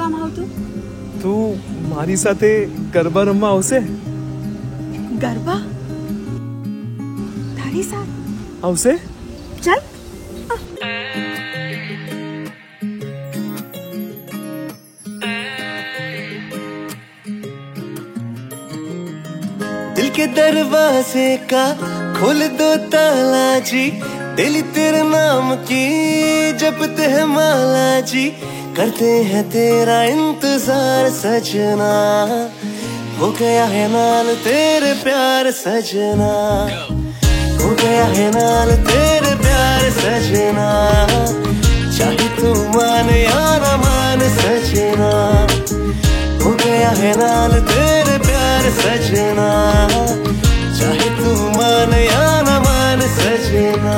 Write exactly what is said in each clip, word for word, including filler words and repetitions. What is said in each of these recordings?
કામ આવતું? તું મારી સાથે ગરબા રમવા આવશે? ગરબા તારી સાથે આવશે? चल दिल के दरवाजे का खोल दो ताला जी, दिल तेरे नाम की जपते हैं माला जी, करते हैं तेरा इंतजार सजना, हो गया है नाल तेरे प्यार सजना, हो गया है नाल तेरे प्यार सजना, चाहे तू मान या ना मान सजना, हो गया है नाल तेरे प्यार सजना, चाहे तू मान या ना मान सजना।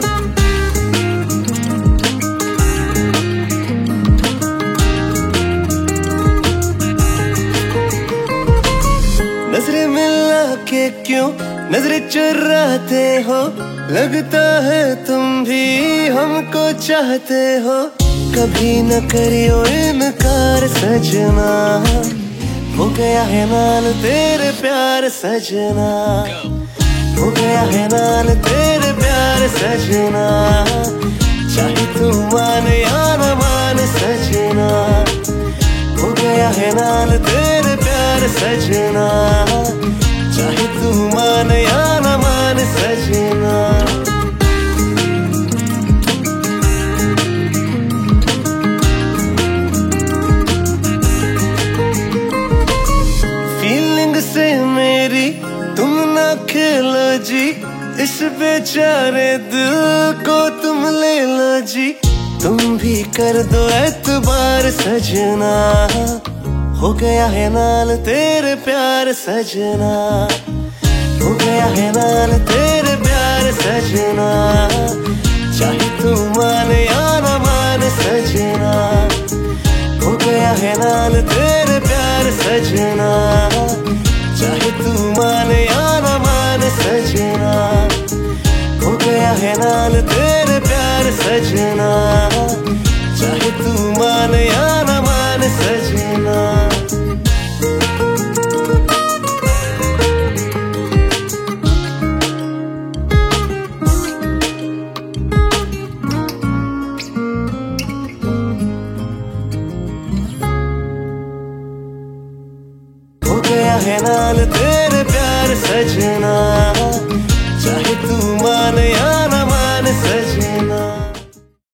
नजरें मिला के क्यों नजरें चुराते हो, लगता है तुम भी हमको चाहते हो, कभी न करियो इनकार सजना, हो गया है नाल तेरे प्यार सजना, हो गया है नाल तेरे प्यार सजना, चाहे तू मान या ना मान सजना, हो गया है नाल तेरे प्यार सजना, चाहे तू मान या ना मान सजना। फीलिंग से मेरी तुम ना खेलो जी, इस बेचारे दिल को तुम ले लो जी, तुम भी कर दो एतबार सजना, हो गया है नाल तेरे प्यार सजना, हो गया है नाल तेरे प्यार सजना, चाहे तू मान या ना मान सजना, हो गया है नाल तेरे प्यार सजना, चाहे तू मान या ना मान सजना, हो गया है नाल तेरे प्यार सजना, चाहे तू मान या ना मान सजना। हो गया है नाल तेरे प्यार सजना।